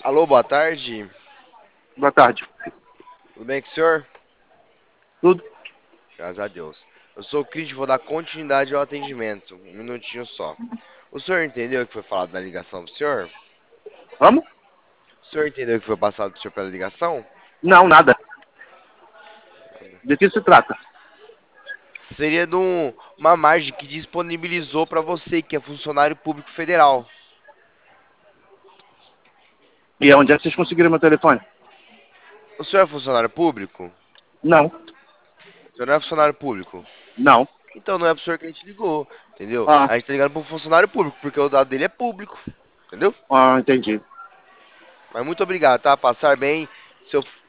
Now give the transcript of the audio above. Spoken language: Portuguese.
Alô, boa tarde. Boa tarde. Tudo bem com o senhor? Tudo? Graças a Deus. Eu sou o Cris, vou dar continuidade ao atendimento. Um minutinho só. O senhor entendeu o que foi falado na ligação do senhor? Vamos? O senhor entendeu o que foi passado do senhor pela ligação? Não, nada. De que se trata? Seria uma margem que disponibilizou para você, que é funcionário público federal. E onde é que vocês conseguiram meu telefone? O senhor é funcionário público? Não, O senhor não é funcionário público? não. Então não é pro senhor que a gente ligou, entendeu? Ah, A gente tá ligando pro funcionário público, porque o dado dele é público, entendeu? entendi. Mas muito obrigado, tá? Passar bem. Seu